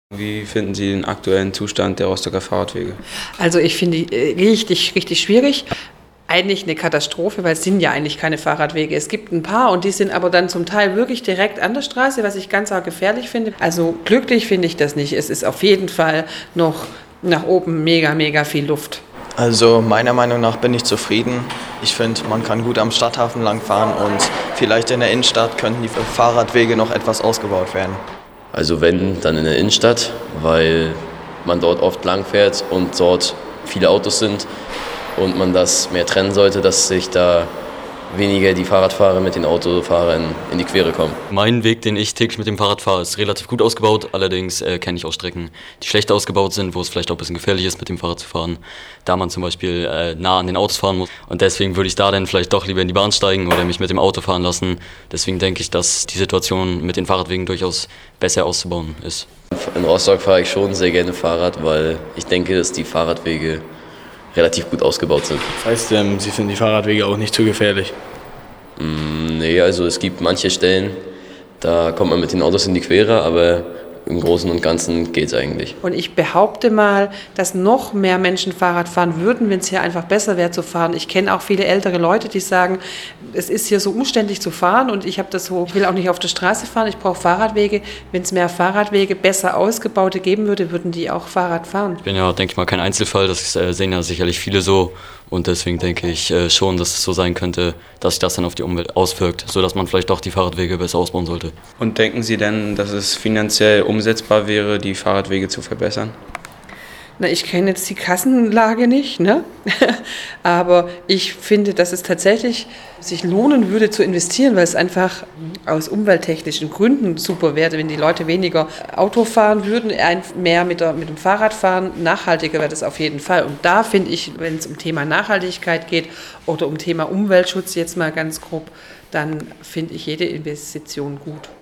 Wie finden Sie den aktuellen Zustand der Rostocker Fahrradwege? Also ich finde die richtig, richtig schwierig. Eigentlich eine Katastrophe, weil es sind ja eigentlich keine Fahrradwege. Es gibt ein paar und die sind aber dann zum Teil wirklich direkt an der Straße, was ich ganz arg gefährlich finde. Also glücklich finde ich das nicht. Es ist auf jeden Fall noch nach oben mega, mega viel Luft. Also meiner Meinung nach bin ich zufrieden. Ich finde, man kann gut am Stadthafen langfahren und vielleicht in der Innenstadt könnten die Fahrradwege noch etwas ausgebaut werden. Also wenn, dann in der Innenstadt, weil man dort oft lang fährt und dort viele Autos sind und man das mehr trennen sollte, dass sich da weniger die Fahrradfahrer mit den Autofahrern in die Quere kommen. Mein Weg, den ich täglich mit dem Fahrrad fahre, ist relativ gut ausgebaut. Allerdings kenne ich auch Strecken, die schlecht ausgebaut sind, wo es vielleicht auch ein bisschen gefährlich ist, mit dem Fahrrad zu fahren, da man zum Beispiel nah an den Autos fahren muss. Und deswegen würde ich da dann vielleicht doch lieber in die Bahn steigen oder mich mit dem Auto fahren lassen. Deswegen denke ich, dass die Situation mit den Fahrradwegen durchaus besser auszubauen ist. In Rostock fahre ich schon sehr gerne Fahrrad, weil ich denke, dass die Fahrradwege relativ gut ausgebaut sind. Das heißt, Sie finden die Fahrradwege auch nicht zu gefährlich? Nee, also es gibt manche Stellen, da kommt man mit den Autos in die Quere, aber im Großen und Ganzen geht es eigentlich. Und ich behaupte mal, dass noch mehr Menschen Fahrrad fahren würden, wenn es hier einfach besser wäre zu fahren. Ich kenne auch viele ältere Leute, die sagen, es ist hier so umständlich zu fahren und ich will auch nicht auf der Straße fahren, ich brauche Fahrradwege. Wenn es mehr Fahrradwege, besser ausgebaute geben würde, würden die auch Fahrrad fahren. Ich bin ja, denke ich mal, kein Einzelfall, das sehen ja sicherlich viele so. Und deswegen denke ich schon, dass es so sein könnte, dass sich das dann auf die Umwelt auswirkt, sodass man vielleicht auch die Fahrradwege besser ausbauen sollte. Und denken Sie denn, dass es finanziell umsetzbar wäre, die Fahrradwege zu verbessern? Na, ich kenne jetzt die Kassenlage nicht, ne? Aber ich finde, dass es tatsächlich sich lohnen würde zu investieren, weil es einfach aus umwelttechnischen Gründen super wäre, wenn die Leute weniger Auto fahren würden, mehr mit dem Fahrrad fahren. Nachhaltiger wäre das auf jeden Fall. Und da finde ich, wenn es um Thema Nachhaltigkeit geht oder um Thema Umweltschutz jetzt mal ganz grob, dann finde ich jede Investition gut.